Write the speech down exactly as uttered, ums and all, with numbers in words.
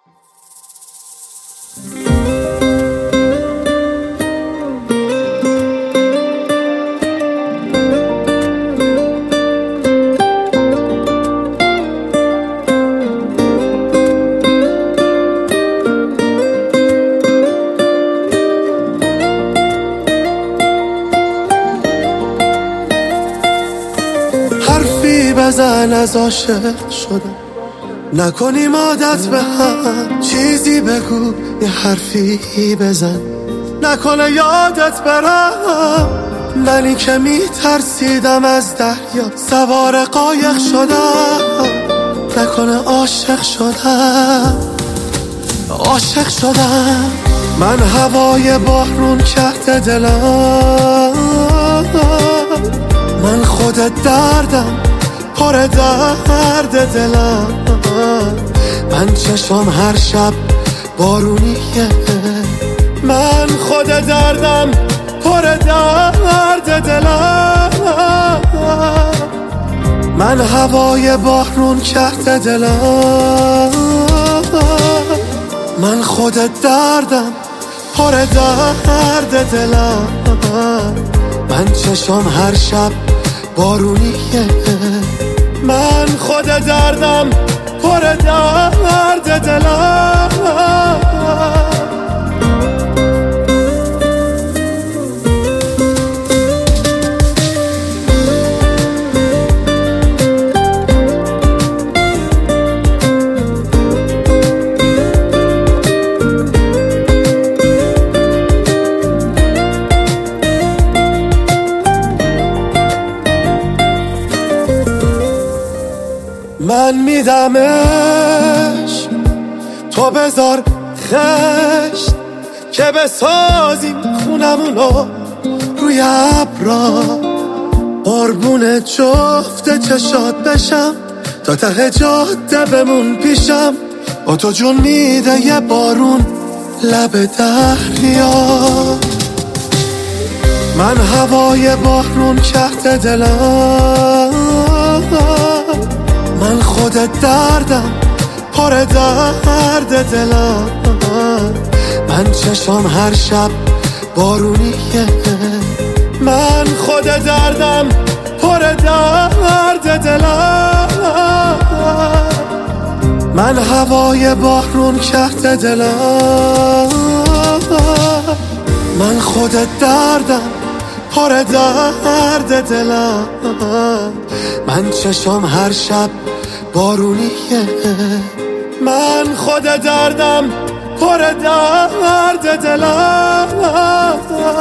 حرفی بزن از عاشق شدم، نکنیم عادت به هم. چیزی بگو، یه حرفی بزن، نکنه یادت برم. منی که می ترسیدم از دریا، سوار قایق شدم. نکنه عاشق شدم، عاشق شدم. من هوای بارون کرده دلم، من خودت دردم، پر درد دلم. من چشم هر شب بارونیه، من خود دردم، پر درد دلم. من هوای بارون کرده دلم، من خودت دردم، پر درد دلم. من چشم هر شب بارونیه، من خود دردم، پر درد دلم. من میدمش، تو بذار خشت که بسازیم خونمونو روی ابرا. قربون جفت چشات بشم، تا ته جاده بمون پیشم. با تو جون میده یه بارون لب دریا. من هوای بارون کرده دلم، من خودت دردم، پر درد دلم. من چشم هر شب بارونیه، من خود دردم، پر درد دلم. من هوای بارون کرده دلم، من خودت دردم، پر درد دلم. من چشم هر شب بارونیه، من خود دردم، پر درد دلم.